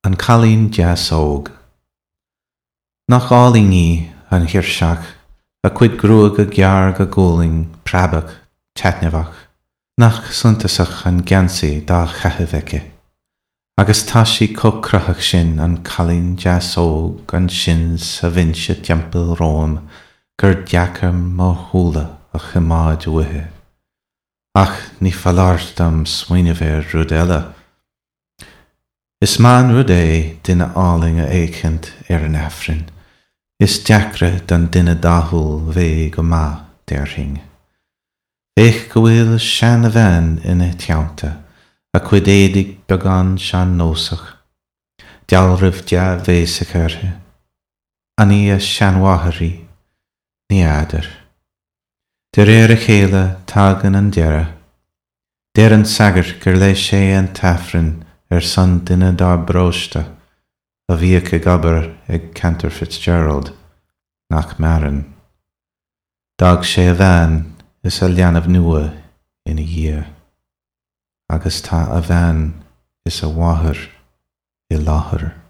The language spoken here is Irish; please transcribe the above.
An Colleen Jasog. Nach álingi an hirsach, a quid grúag a gearg a góling, prabach, chatnevach, nach suntasach an gansi da chaheveke. Agus tashi cocrachach sin an Colleen Jasog an shins a vinse tempel Rome, gur diacam mo hula a chimad wihe. Ach ni falartam swiniver rudella. Is man rudé dinne álinge éikent an afrin. Is diacre dan dinne dahul ve go ma derhing. Eich gwil shan a van in e tianta, a quidedig began shan nosach. Dialrif dia vesekerhe. Ani a shan wahari, ni ader. Der chéle tagen an dera. Der an sager gur lei sé an tafrin son dinne da brosta, a vieke gabber ag Cantor Fitzgerald, nach Marin. Dag sé a van is a lianav nua in a year. Agus ta a van is a wahar I lahar.